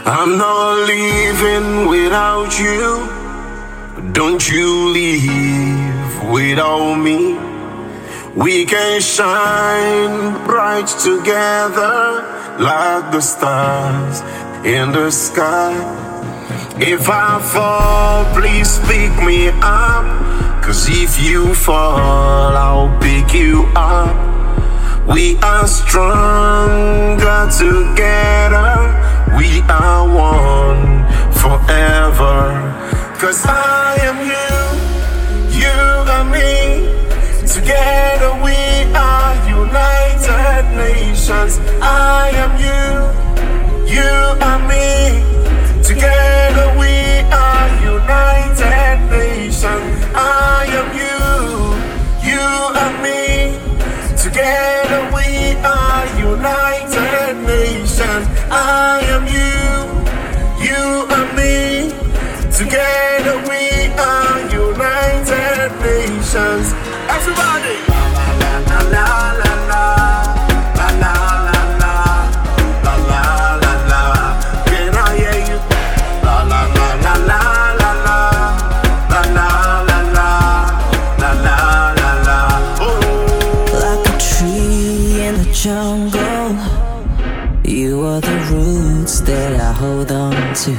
I'm not leaving without you. Don't you leave without me. We can shine bright together like the stars in the sky. If I fall, please pick me up. 'Cause if you fall, I'll pick you up. We are stronger together. We are one forever. 'Cause I am you, you and me. Together we are United Nations. I am you, you and me. Together we are United Nations. I am you, you and me. Together we are United Nations. I am you, you and me. Together we are United Nations. Everybody! La la la la la la la la la la la la la. Can I hear you? La la la la la la la la la la la la la la. Like a tree in the jungle, you are the roots that I hold on to.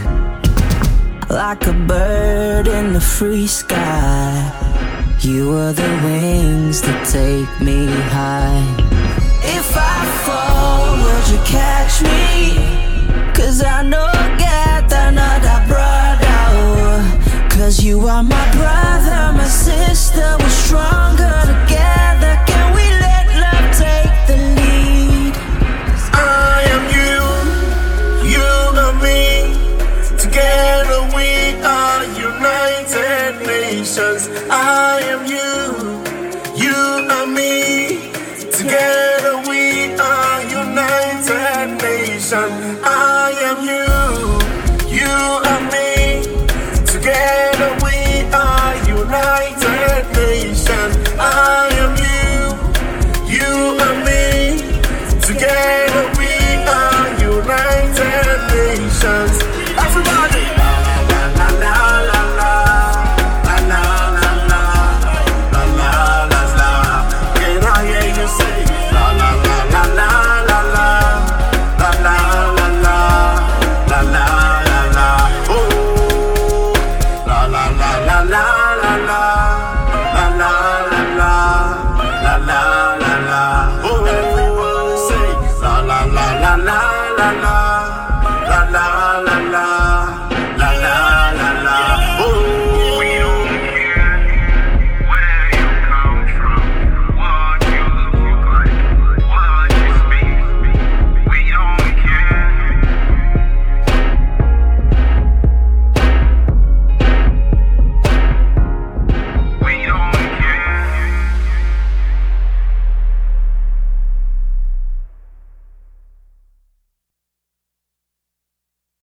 Like a bird in the free sky, you are the wings that take me high. If I fall, would you catch me? 'Cause I know get another brother. 'Cause you are my brother, my sister. We're stronger together. Can we let love take the lead? I am you, you and me. Together we are United Nations. I am you, you and me. Together we are United Nations. I am you, you and me. Together we are United Nations. I am you, you and me. Together we are United Nations. Everybody!